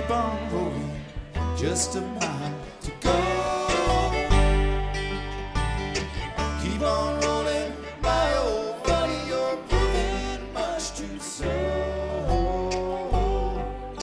on rolling, just a mile to go. Keep on